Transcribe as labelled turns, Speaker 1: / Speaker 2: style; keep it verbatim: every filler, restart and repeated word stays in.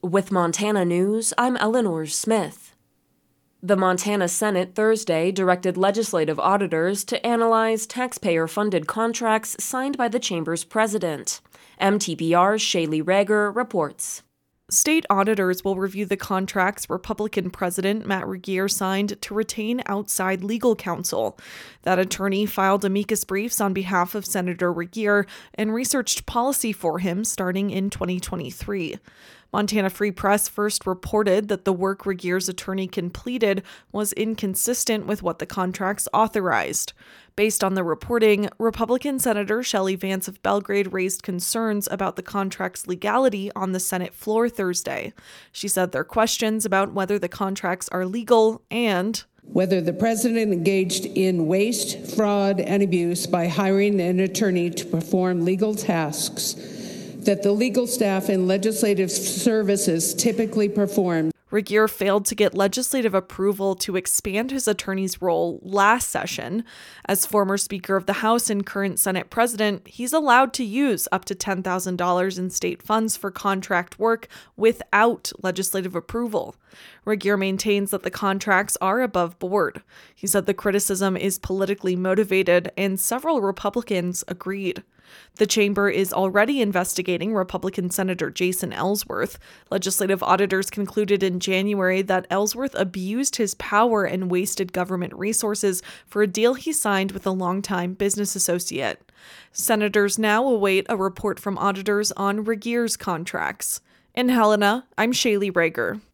Speaker 1: With Montana News, I'm Eleanor Smith. The Montana Senate Thursday directed legislative auditors to analyze taxpayer-funded contracts signed by the chamber's president. M T P R's Shaylee Rager reports.
Speaker 2: State auditors will review the contracts Republican President Matt Regier signed to retain outside legal counsel. That attorney filed amicus briefs on behalf of Senator Regier and researched policy for him starting in twenty twenty-three. Montana Free Press first reported that the work Regier's attorney completed was inconsistent with what the contracts authorized. Based on the reporting, Republican Senator Shelley Vance of Belgrade raised concerns about the contract's legality on the Senate floor Thursday. She said there are questions about whether the contracts are legal and
Speaker 3: whether the president engaged in waste, fraud, and abuse by hiring an attorney to perform legal tasks that the legal staff and legislative services typically perform.
Speaker 2: Regier failed to get legislative approval to expand his attorney's role last session. As former Speaker of the House and current Senate President, he's allowed to use up to ten thousand dollars in state funds for contract work without legislative approval. Regier maintains that the contracts are above board. He said the criticism is politically motivated, and several Republicans agreed. The chamber is already investigating Republican Senator Jason Ellsworth. Legislative auditors concluded in January that Ellsworth abused his power and wasted government resources for a deal he signed with a longtime business associate. Senators now await a report from auditors on Regier's contracts. In Helena, I'm Shaylee Rager.